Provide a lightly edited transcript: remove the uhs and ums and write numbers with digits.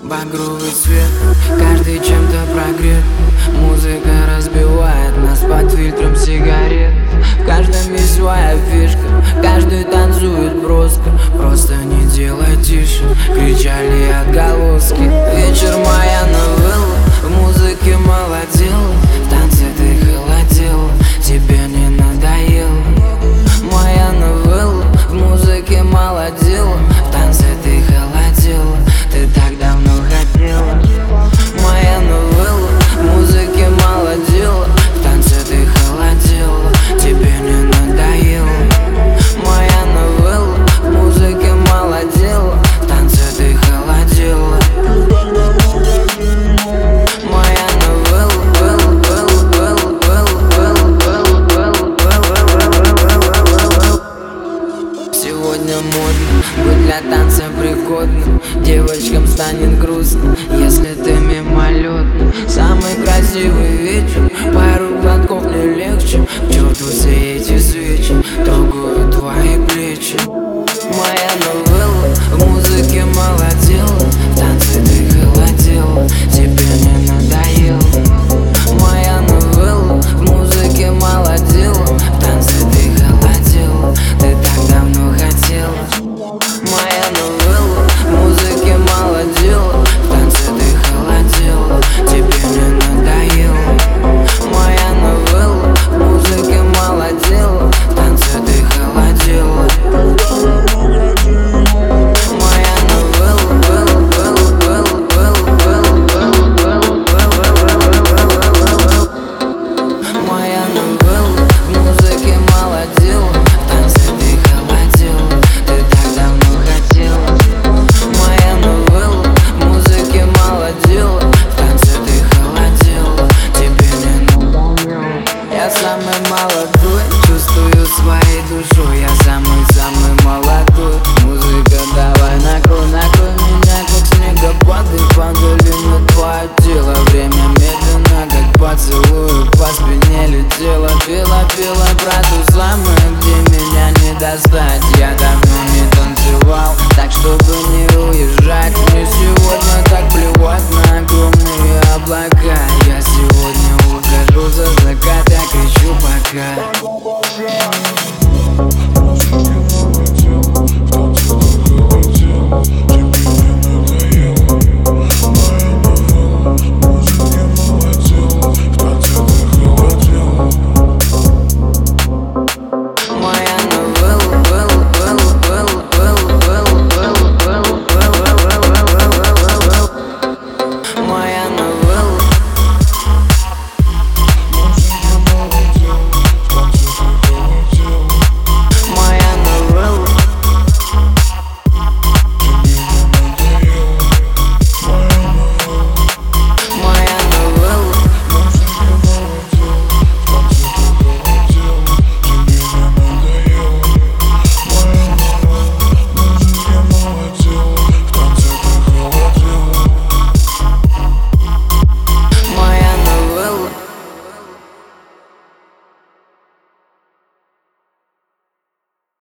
Багровый свет, каждый чем-то прогрет. Музыка разбивает нас под фильтром сигарет. В каждом есть своя фишка, каждый танцует броско. Просто не делай тише, кричали отголоски. Вечер моя новелла, в музыке молодела. В танце ты холодела, тебе не надоело. Моя новелла, в музыке молодела. В танце ты холодела, ты так давно хотела. Моя новелла, в музыке молодела. В танце ты холодела, тебе не надоело. Моя новелла, в музыке молодела. В танце ты холодела. Моя новелла, сегодня модно быть для танца пригодным. Девочкам станет грустно, если ты мимолетно. Самый красивый